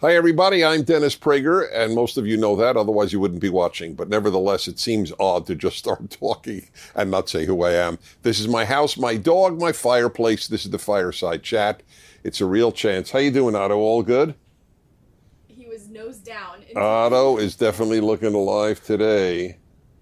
Hi, everybody. I'm Dennis Prager, and most of you know that. Otherwise, you wouldn't be watching. But nevertheless, it seems odd to just start talking and not say who I am. This is my house, my dog, my fireplace. This is the Fireside Chat. It's a real chance. How you doing, Otto? All good? He was nose down. Otto is definitely looking alive today.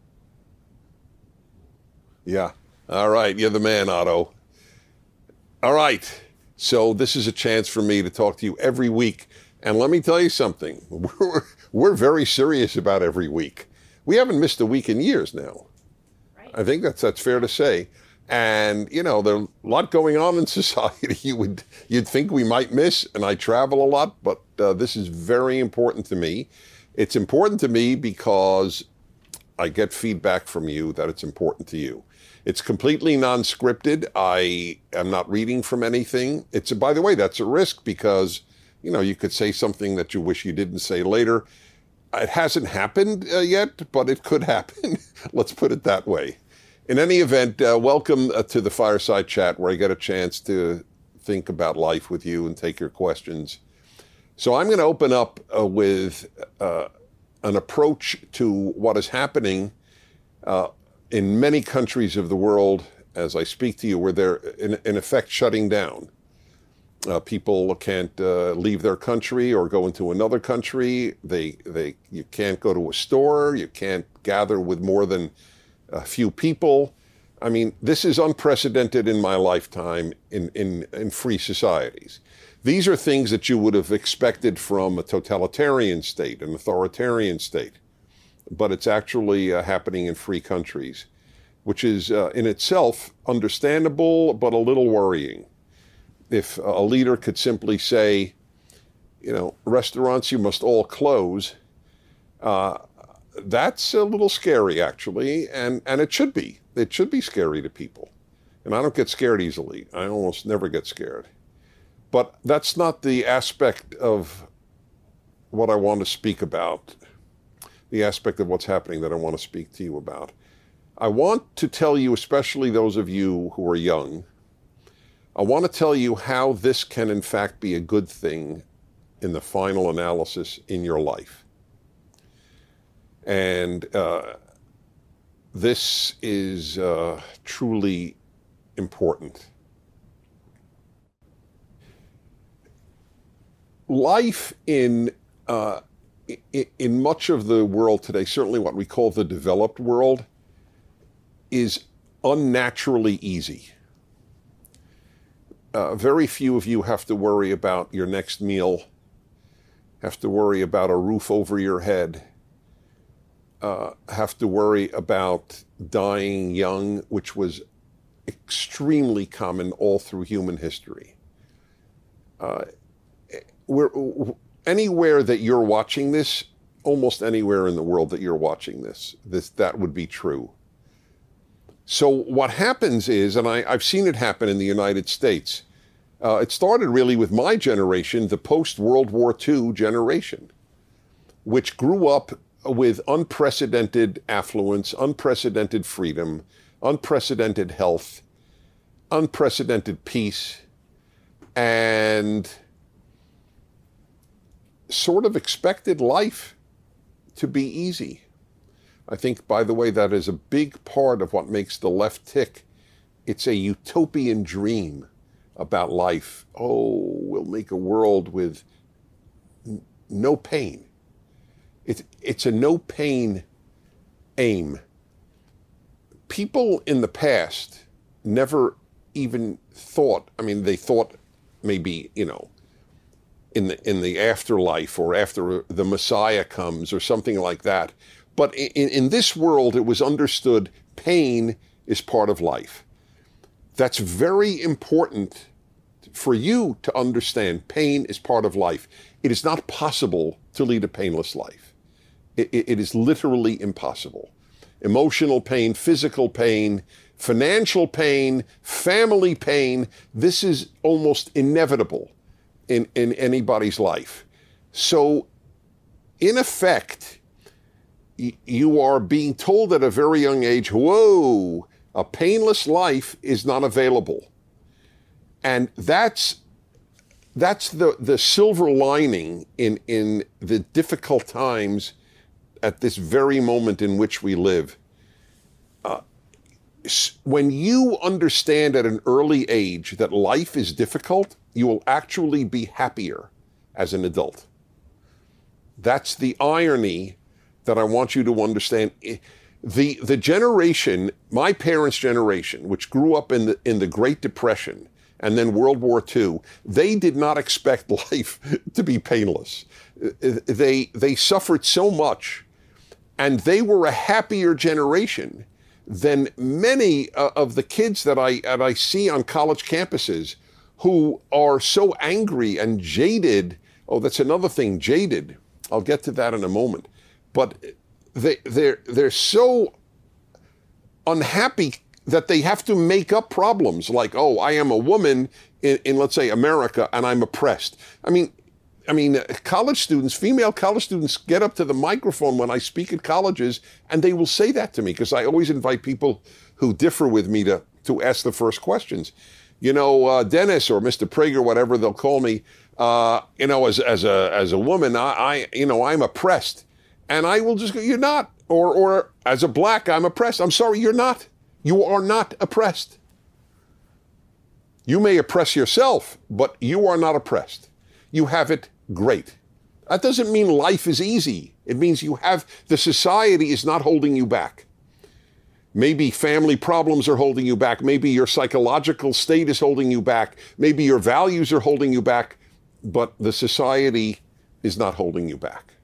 Yeah. All right. You're the man, Otto. All right. So this is a chance for me to talk to you every week. And let me tell you something. We're very serious about every week. We haven't missed a week in years now. Right. I think that's fair to say. And, you know, there's a lot going on in society you'd think we might miss, and I travel a lot, but this is very important to me. It's important to me because I get feedback from you that it's important to you. It's completely non-scripted. I am not reading from anything. By the way, that's a risk because, you know, you could say something that you wish you didn't say later. It hasn't happened yet, but it could happen. Let's put it that way. In any event, welcome to the Fireside Chat, where I get a chance to think about life with you and take your questions. So I'm going to open up with an approach to what is happening in many countries of the world as I speak to you, where they're in effect shutting down. People can't leave their country or go into another country. You can't go to a store. You can't gather with more than a few people. I mean, this is unprecedented in my lifetime in free societies. These are things that you would have expected from a totalitarian state, an authoritarian state, but it's actually happening in free countries, which is in itself understandable, but a little worrying. If a leader could simply say, you know, restaurants, you must all close, that's a little scary, actually, and it should be. It should be scary to people. And I don't get scared easily. I almost never get scared. But that's not the aspect of what I want to speak about, the aspect of what's happening that I want to speak to you about. I want to tell you, especially those of you who are young, I want to tell you how this can in fact be a good thing in the final analysis in your life. And this is truly important. Life in much of the world today, certainly what we call the developed world, is unnaturally easy. Very few of you have to worry about your next meal, have to worry about a roof over your head, have to worry about dying young, which was extremely common all through human history. Anywhere that you're watching this, almost anywhere in the world that you're watching that would be true. So what happens is, and I've seen it happen in the United States, it started really with my generation, the post-World War II generation, which grew up with unprecedented affluence, unprecedented freedom, unprecedented health, unprecedented peace, and sort of expected life to be easy. I think, by the way, that is a big part of what makes the left tick. It's a utopian dream about life. Oh, we'll make a world with no pain. It's a no pain aim. People in the past never even thought, I mean, they thought maybe, you know, in the afterlife or after the Messiah comes or something like that. But in this world, it was understood pain is part of life. That's very important for you to understand. Pain is part of life. It is not possible to lead a painless life. It is literally impossible. Emotional pain, physical pain, financial pain, family pain, this is almost inevitable in anybody's life. So, in effect, you are being told at a very young age, whoa, a painless life is not available. And that's that's the silver lining in the difficult times at this very moment in which we live. When you understand at an early age that life is difficult, you will actually be happier as an adult. That's the irony that I want you to understand. The generation, my parents' generation, which grew up in the Great Depression and then World War II, they did not expect life to be painless. They suffered so much, and they were a happier generation than many of the kids that I see on college campuses who are so angry and jaded. Oh, that's another thing, jaded. I'll get to that in a moment. But they're so unhappy that they have to make up problems like, oh, I am a woman in let's say America, and I'm oppressed. I mean, college students, female college students, get up to the microphone when I speak at colleges, and they will say that to me, because I always invite people who differ with me to ask the first questions. Dennis or Mr. Prager, whatever they'll call me, as a woman, I'm oppressed. And I will just go, you're not. Or as a black, I'm oppressed. I'm sorry, you're not. You are not oppressed. You may oppress yourself, but you are not oppressed. You have it great. That doesn't mean life is easy. It means the society is not holding you back. Maybe family problems are holding you back. Maybe your psychological state is holding you back. Maybe your values are holding you back, but the society is not holding you back.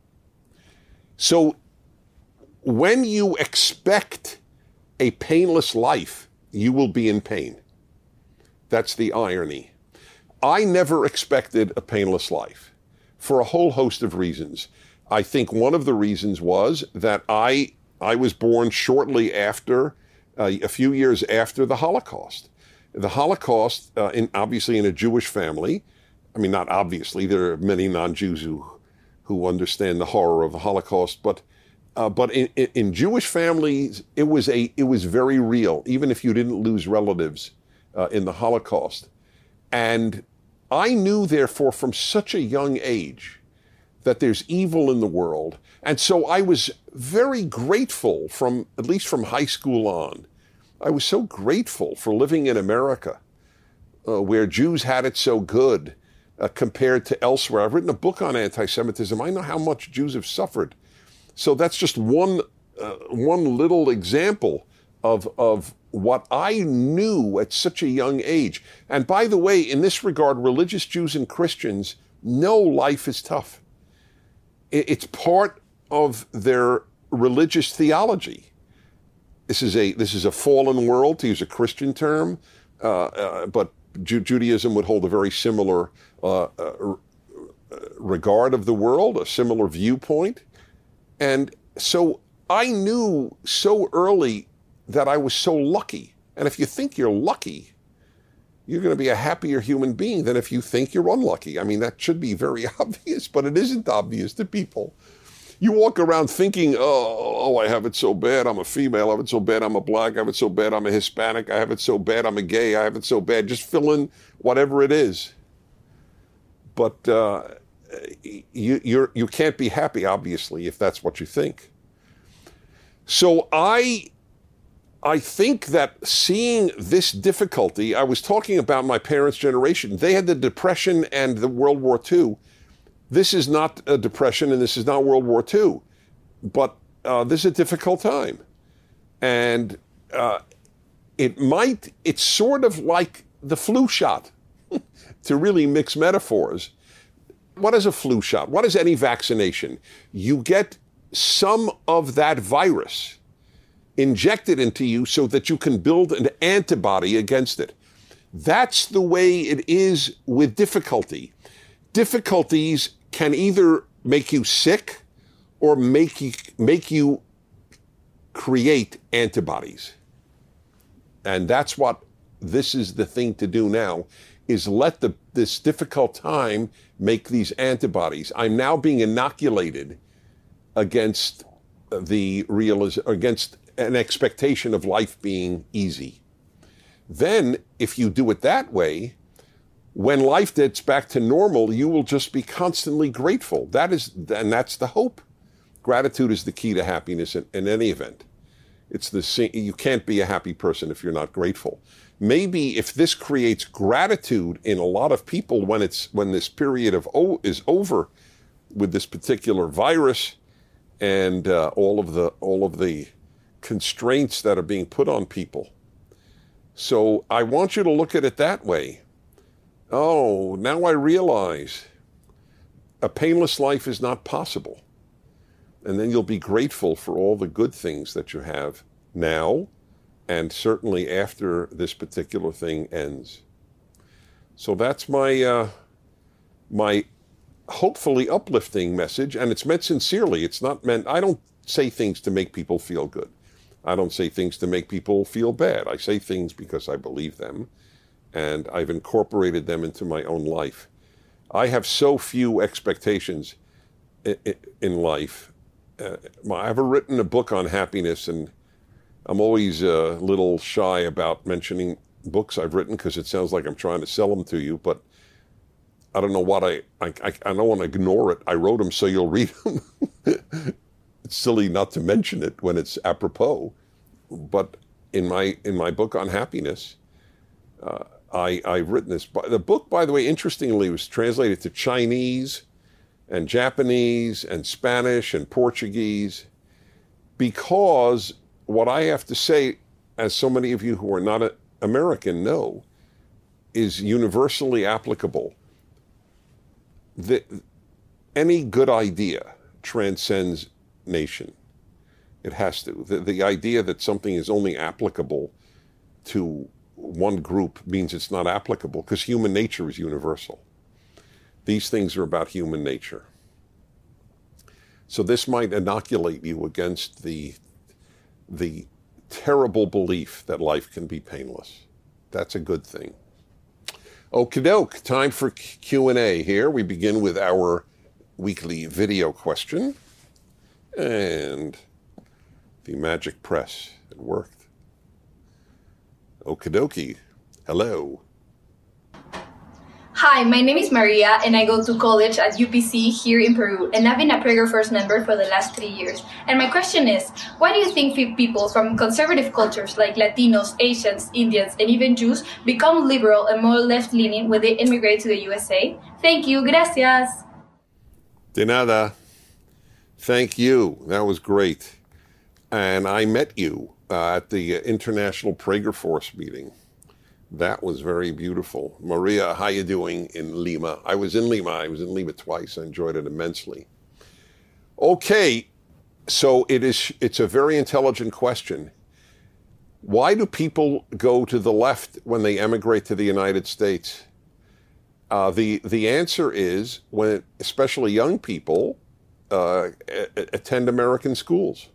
So when you expect a painless life, you will be in pain. That's the irony. I never expected a painless life for a whole host of reasons. I think one of the reasons was that I was born shortly after, a few years after the Holocaust. The Holocaust, obviously in a Jewish family, I mean, not obviously, there are many non-Jews who understand the horror of the Holocaust, but in Jewish families, it was very real, even if you didn't lose relatives in the Holocaust. And I knew, therefore, from such a young age that there's evil in the world. And so I was very grateful at least from high school on. I was so grateful for living in America, where Jews had it so good compared to elsewhere. I've written a book on anti-Semitism. I know how much Jews have suffered. So that's just one little example of what I knew at such a young age. And by the way, in this regard, religious Jews and Christians know life is tough. It's part of their religious theology. This is a fallen world, to use a Christian term, but Judaism would hold a very similar regard of the world, a similar viewpoint. And so I knew so early that I was so lucky. And if you think you're lucky, you're going to be a happier human being than if you think you're unlucky. I mean, that should be very obvious, but it isn't obvious to people. You walk around thinking, oh, I have it so bad, I'm a female, I have it so bad, I'm a black, I have it so bad, I'm a Hispanic, I have it so bad, I'm a gay, I have it so bad. Just fill in whatever it is. But you can't be happy, obviously, if that's what you think. So I think that seeing this difficulty, I was talking about my parents' generation. They had the Depression and the World War II. This is not a Depression and this is not World War II, but this is a difficult time. And it's sort of like the flu shot, to really mix metaphors. What is a flu shot? What is any vaccination? You get some of that virus injected into you so that you can build an antibody against it. That's the way it is with difficulty. Difficulties can either make you sick or make you create antibodies. And that's what this is the thing to do now, is let this difficult time make these antibodies. I'm now being inoculated against against an expectation of life being easy. Then, if you do it that way, When life gets back to normal, you will just be constantly grateful. And that's the hope. Gratitude is the key to happiness in any event. You can't be a happy person if you're not grateful. Maybe if this creates gratitude in a lot of people when this period is over with this particular virus and all of the constraints that are being put on people. So I want you to look at it that way. Oh, now I realize a painless life is not possible. And then you'll be grateful for all the good things that you have now and certainly after this particular thing ends. So that's my hopefully uplifting message, and it's meant sincerely. It's not meant, I don't say things to make people feel good. I don't say things to make people feel bad. I say things because I believe them, and I've incorporated them into my own life. I have so few expectations in life. I've written a book on happiness, and I'm always a little shy about mentioning books I've written because it sounds like I'm trying to sell them to you, but I don't know what I don't want to ignore it. I wrote them so you'll read them. It's silly not to mention it when it's apropos. But in my book on happiness, I've written this. The book, by the way, interestingly, was translated to Chinese and Japanese and Spanish and Portuguese, because what I have to say, as so many of you who are not American know, is universally applicable. Any good idea transcends nation. It has to. The idea that something is only applicable to one group means it's not applicable, because human nature is universal. These things are about human nature. So this might inoculate you against the terrible belief that life can be painless. That's a good thing. Okie doke, time for Q&A here. We begin with our weekly video question. And the magic press, it worked. Okie dokie, hello. Hi, my name is Maria, and I go to college at UPC here in Peru, and I've been a Prager First member for the last 3 years. And my question is, why do you think people from conservative cultures like Latinos, Asians, Indians, and even Jews become liberal and more left-leaning when they immigrate to the USA? Thank you, gracias. De nada. Thank you. That was great. And I met you at the International Prager Force meeting. That was very beautiful. Maria, how you doing in Lima? I was in Lima twice. I enjoyed it immensely. Okay, so it's a very intelligent question. Why do people go to the left when they emigrate to the United States? The answer is, when especially young people attend American schools.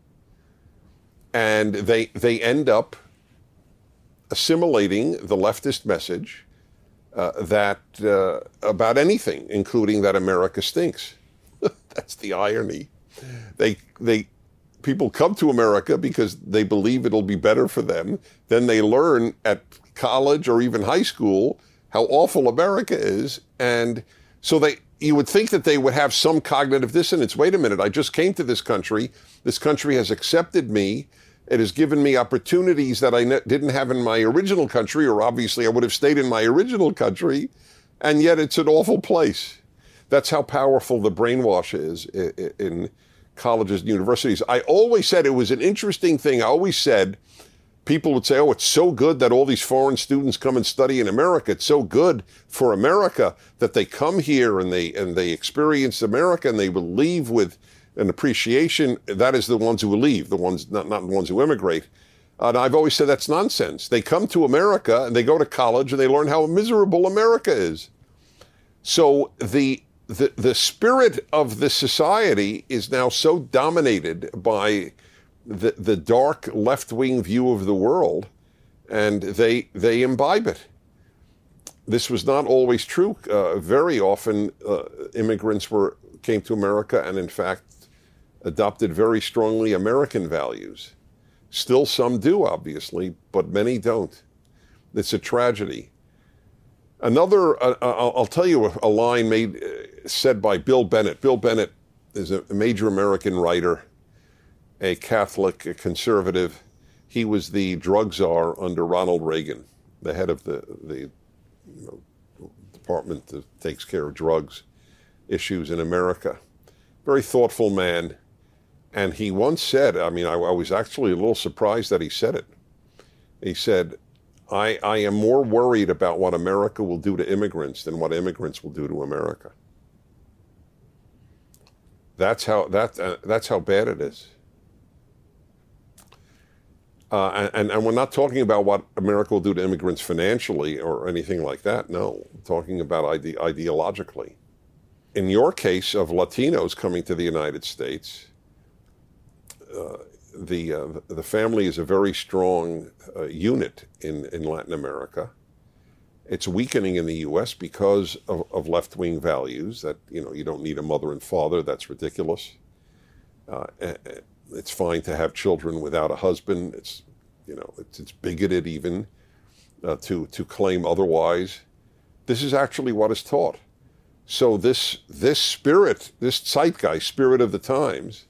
And they end up assimilating the leftist message that about anything, including that America stinks. That's the irony. People come to America because they believe it'll be better for them. Then they learn at college or even high school how awful America is, and so you would think that they would have some cognitive dissonance. Wait a minute, I just came to this country. This country has accepted me. It has given me opportunities that I didn't have in my original country, or obviously I would have stayed in my original country, and yet it's an awful place. That's how powerful the brainwash is in colleges and universities. I always said it was an interesting thing. I always said people would say, oh, it's so good that all these foreign students come and study in America. It's so good for America that they come here and they experience America, and they will leave with an appreciation. That is the ones who will leave, the ones not the ones who immigrate. And I've always said that's nonsense. They come to America and they go to college and they learn how miserable America is. So the spirit of the society is now so dominated by the dark left-wing view of the world, and they imbibe it. This was not always true. Very often immigrants came to America and in fact adopted very strongly American values. Still some do, obviously, but many don't. It's a tragedy. I'll tell you a line said by Bill Bennett. Bill Bennett is a major American writer, a Catholic, a conservative. He was the drug czar under Ronald Reagan, the head of the department that takes care of drugs issues in America. Very thoughtful man. And he once said, I was actually a little surprised that he said it. He said, I am more worried about what America will do to immigrants than what immigrants will do to America. That's how bad it is. And we're not talking about what America will do to immigrants financially or anything like that. No, we're talking about ideologically. In your case of Latinos coming to the United States, the family is a very strong unit in Latin America. It's weakening in the U.S. because of left-wing values that, you don't need a mother and father. That's ridiculous. It's fine to have children without a husband. It's bigoted even to claim otherwise. This is actually what is taught. So this spirit, this zeitgeist, spirit of the times,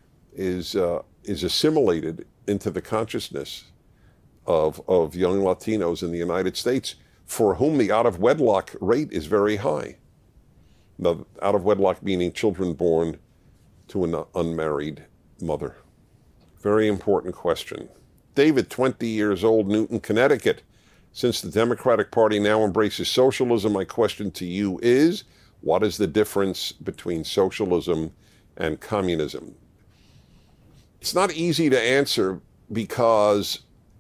is assimilated into the consciousness of young Latinos in the United States, for whom the out-of-wedlock rate is very high. The out-of-wedlock meaning children born to an unmarried mother. Very important question. David, 20 years old, Newton, Connecticut. Since the Democratic Party now embraces socialism, my question to you is, what is the difference between socialism and communism? It's not easy to answer because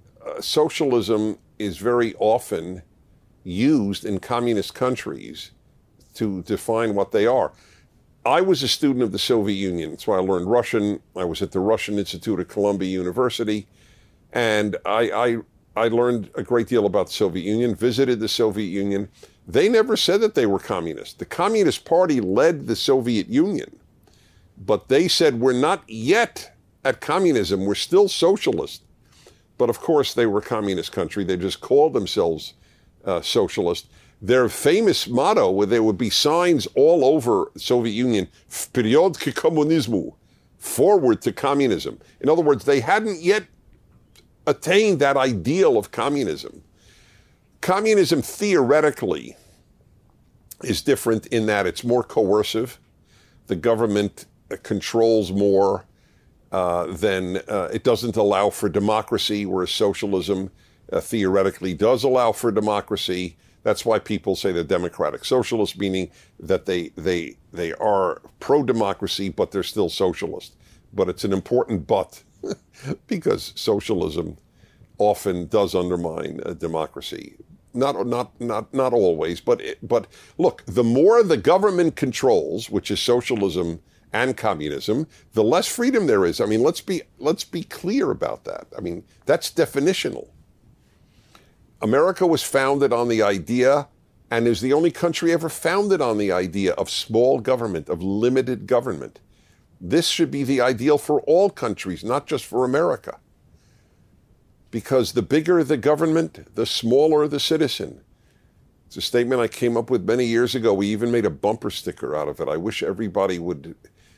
socialism is very often used in communist countries to define what they are. I was a student of the Soviet Union. That's why I learned Russian. I was at the Russian Institute at Columbia University, and I learned a great deal about the Soviet Union, visited the Soviet Union. They never said that they were communist. The Communist Party led the Soviet Union, but they said, we're not yet at communism, we're still socialist. But of course, they were a communist country. They just called themselves socialist. Their famous motto, where there would be signs all over the Soviet Union, "Vперед к коммунизму," forward to communism. In other words, they hadn't yet attained that ideal of communism. Communism theoretically is different in that it's more coercive. The government controls more than it doesn't allow for democracy, whereas socialism theoretically does allow for democracy. That's why people say they're democratic socialists, meaning that they are pro-democracy, but they're still socialist. But it's an important but, because socialism often does undermine democracy. Not always, but look, the more the government controls, which is socialism and communism, the less freedom there is. I mean, let's be clear about that. I mean, that's definitional. America was founded on the idea, and is the only country ever founded on the idea of small government, of limited government. This should be the ideal for all countries, not just for America. Because the bigger the government, the smaller the citizen. It's a statement I came up with many years ago. We even made a bumper sticker out of it. I wish everybody would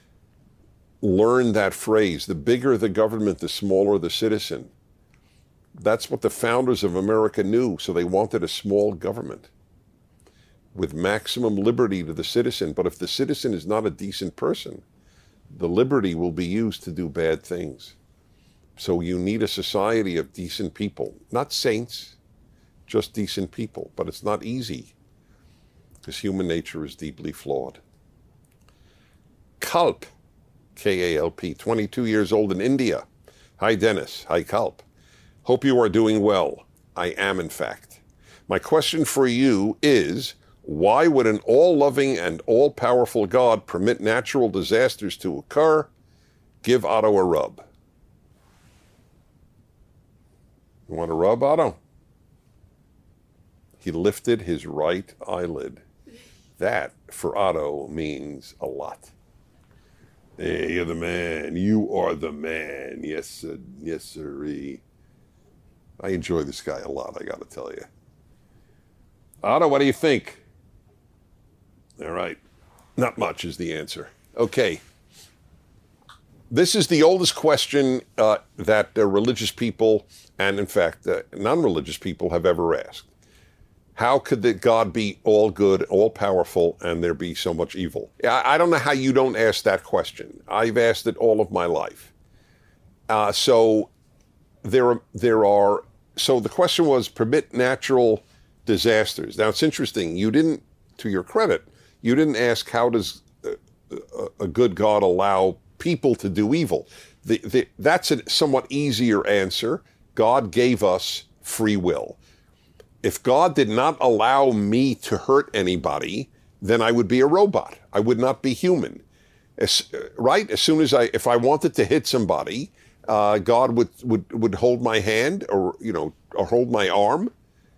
learn that phrase. The bigger the government, the smaller the citizen. That's what the founders of America knew, so they wanted a small government with maximum liberty to the citizen. But if the citizen is not a decent person, the liberty will be used to do bad things. So you need a society of decent people, not saints, just decent people. But it's not easy, because human nature is deeply flawed. Kalp, K-A-L-P, 22 years old in India. Hi, Dennis. Hi, Kalp. Hope you are doing well. I am, in fact. My question for you is, why would an all-loving and all-powerful God permit natural disasters to occur? Give Otto a rub. You want a rub, Otto? He lifted his right eyelid. That, for Otto, means a lot. Hey, you're the man. You are the man. Yes, sir. Yes, sirree. I enjoy this guy a lot, I got to tell you. Otto, what do you think? All right. Not much is the answer. Okay. This is the oldest question that religious people and, in fact, non-religious people have ever asked. How could the God be all good, all powerful, and there be so much evil? I don't know how you don't ask that question. I've asked it all of my life. So the question was, permit natural disasters. Now, it's interesting. You didn't, to your credit, you didn't ask how does a good God allow people to do evil. That's a somewhat easier answer. God gave us free will. If God did not allow me to hurt anybody, then I would be a robot. I would not be human. Right? As soon as if I wanted to hit somebody, God would hold my hand or hold my arm.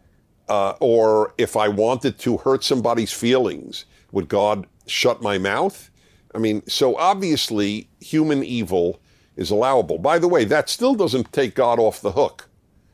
Or if I wanted to hurt somebody's feelings, would God shut my mouth? I mean, so obviously human evil is allowable. By the way, that still doesn't take God off the hook,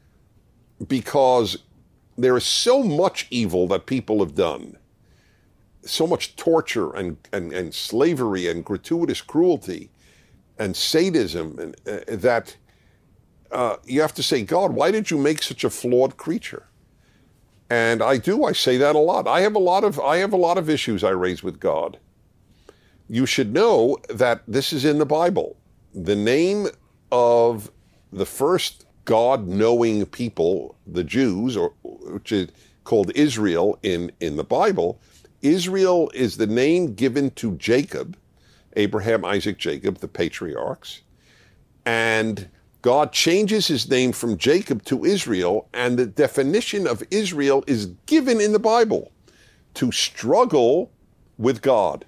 because there is so much evil that people have done, so much torture and slavery and gratuitous cruelty and sadism, and that you have to say, God, why did you make such a flawed creature? And I say that a lot. I have a lot of issues I raise with God. You should know that this is in the Bible. The name of the first God-knowing people, the Jews, which is called Israel in the Bible, Israel is the name given to Jacob, Abraham, Isaac, Jacob, the patriarchs. And God changes his name from Jacob to Israel, and the definition of Israel is given in the Bible: to struggle with God.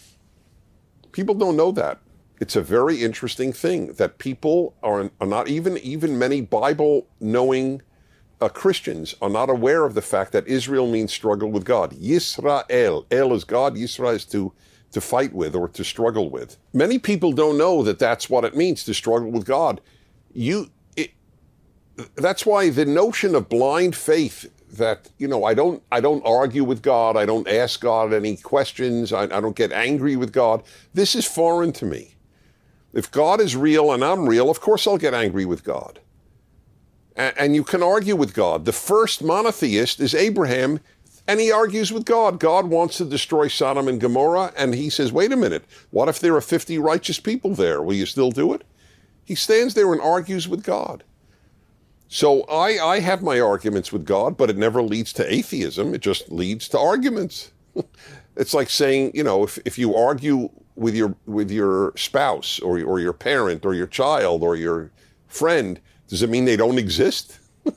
People don't know that. It's a very interesting thing that people are not, even many Bible-knowing Christians are not aware of the fact that Israel means struggle with God. Yisrael, El is God, Yisra is to fight with or to struggle with. Many people don't know that that's what it means to struggle with God. That's why the notion of blind faith, that, I don't argue with God, I don't ask God any questions, I don't get angry with God. This is foreign to me. If God is real and I'm real, of course I'll get angry with God. And you can argue with God. The first monotheist is Abraham, and he argues with God. God wants to destroy Sodom and Gomorrah, and he says, wait a minute, what if there are 50 righteous people there? Will you still do it? He stands there and argues with God. So I have my arguments with God, but it never leads to atheism. It just leads to arguments. It's like saying, if you argue with your spouse or your parent or your child or your friend, does it mean they don't exist?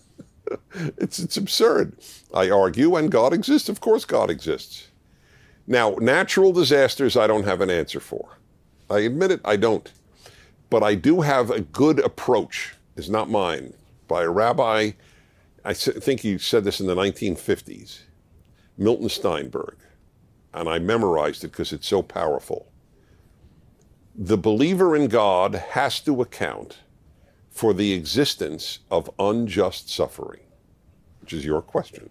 It's absurd. I argue and God exists. Of course God exists. Now, natural disasters I don't have an answer for. I admit it, I don't. But I do have a good approach. It's not mine. By a rabbi, I think he said this in the 1950s, Milton Steinberg, and I memorized it because it's so powerful. The believer in God has to account for the existence of unjust suffering, which is your question.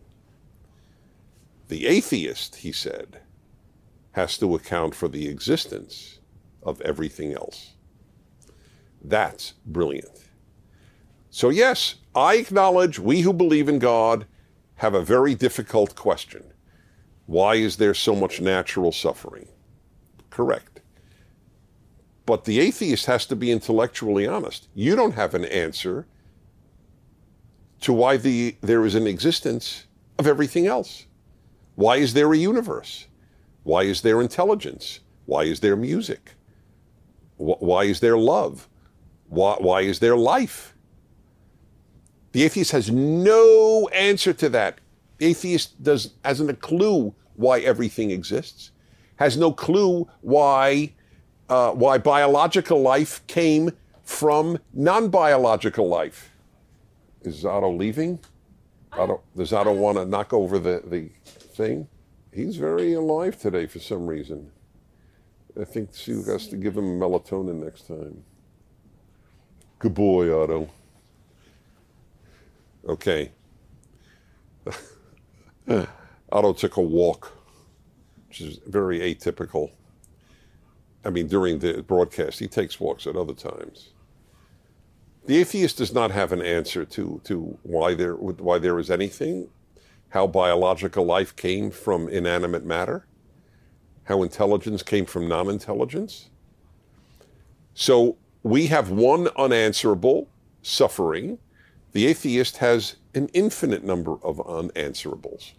The atheist, he said, has to account for the existence of everything else. That's brilliant. So yes, I acknowledge we who believe in God have a very difficult question. Why is there so much natural suffering? Correct. But the atheist has to be intellectually honest. You don't have an answer to why there is an existence of everything else. Why is there a universe? Why is there intelligence? Why is there music? Why is there love? Why is there life? The atheist has no answer to that. The atheist hasn't a clue why everything exists, has no clue why biological life came from non-biological life. Is Otto leaving? Does Otto want to knock over the thing? He's very alive today for some reason. I think Sue has to give him melatonin next time. Good boy, Otto. Okay. Otto took a walk, which is very atypical. I mean, during the broadcast, he takes walks at other times. The atheist does not have an answer to why there is anything, how biological life came from inanimate matter, how intelligence came from non-intelligence. So we have one unanswerable, suffering. The atheist has an infinite number of unanswerables.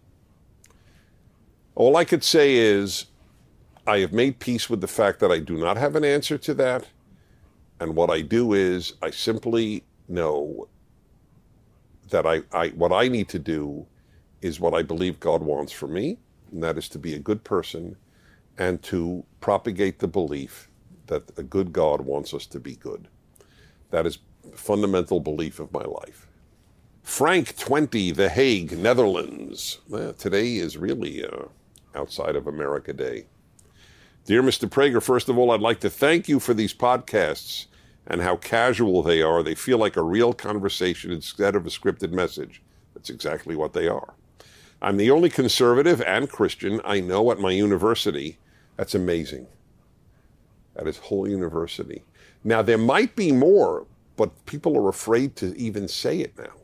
All I could say is I have made peace with the fact that I do not have an answer to that. And what I do is I simply know that what I need to do is what I believe God wants for me, and that is to be a good person and to propagate the belief that a good God wants us to be good. That is the fundamental belief of my life. Frank 20, The Hague, Netherlands. Well, today is really outside of America Day. Dear Mr. Prager, first of all, I'd like to thank you for these podcasts and how casual they are. They feel like a real conversation instead of a scripted message. That's exactly what they are. I'm the only conservative and Christian I know at my university. That's amazing. At his whole university. Now, there might be more, but people are afraid to even say it now.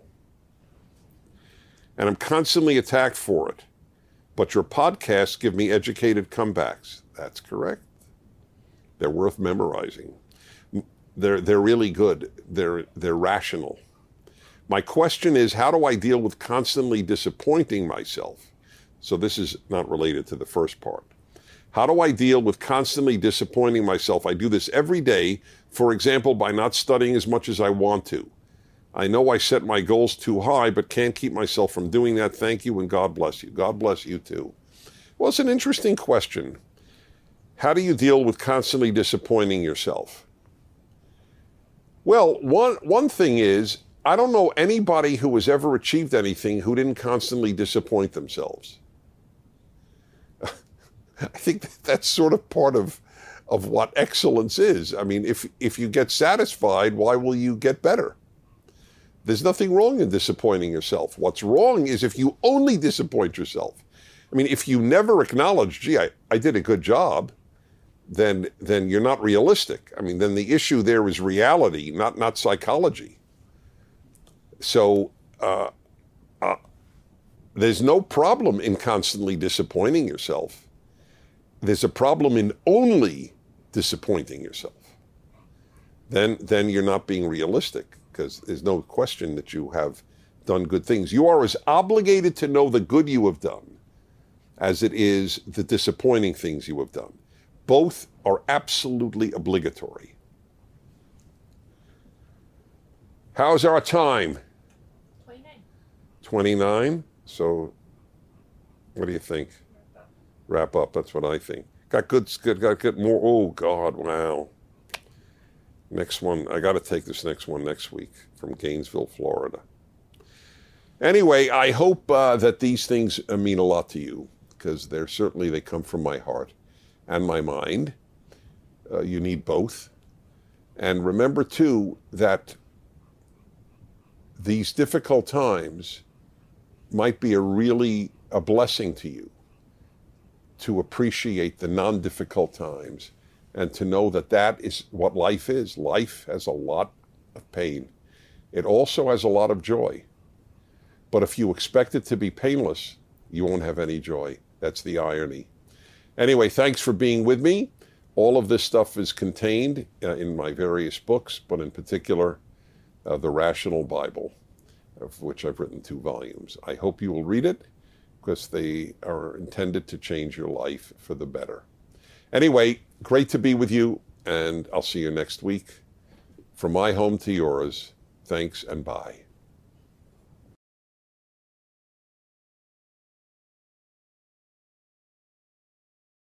And I'm constantly attacked for it. But your podcasts give me educated comebacks. That's correct. They're worth memorizing. They're really good. They're rational. My question is, how do I deal with constantly disappointing myself? So this is not related to the first part. How do I deal with constantly disappointing myself? I do this every day, for example, by not studying as much as I want to. I know I set my goals too high, but can't keep myself from doing that. Thank you, and God bless you. God bless you too. Well, it's an interesting question. How do you deal with constantly disappointing yourself? Well, one thing is, I don't know anybody who has ever achieved anything who didn't constantly disappoint themselves. I think that's sort of part of what excellence is. I mean, if you get satisfied, why will you get better? There's nothing wrong in disappointing yourself. What's wrong is if you only disappoint yourself. I mean, if you never acknowledge, gee, I did a good job, then you're not realistic. I mean, then the issue there is reality, not psychology. So there's no problem in constantly disappointing yourself. There's a problem in only disappointing yourself. Then you're not being realistic, because there's no question that you have done good things. You are as obligated to know the good you have done as it is the disappointing things you have done. Both are absolutely obligatory. How's our time? 29. 29? So, what do you think? Wrap up. That's what I think. Got good more. Oh, God, wow. Next one. I got to take this next one next week from Gainesville, Florida. Anyway, I hope that these things mean a lot to you, because they come from my heart and my mind. You need both. And remember, too, that these difficult times might be a blessing to you, to appreciate the non-difficult times and to know that is what life is. Life has a lot of pain. It also has a lot of joy. But if you expect it to be painless, you won't have any joy. That's the irony. Anyway, thanks for being with me. All of this stuff is contained in my various books, but in particular, The Rational Bible, of which I've written 2 volumes. I hope you will read it, because they are intended to change your life for the better. Anyway, great to be with you, and I'll see you next week. From my home to yours, thanks and bye.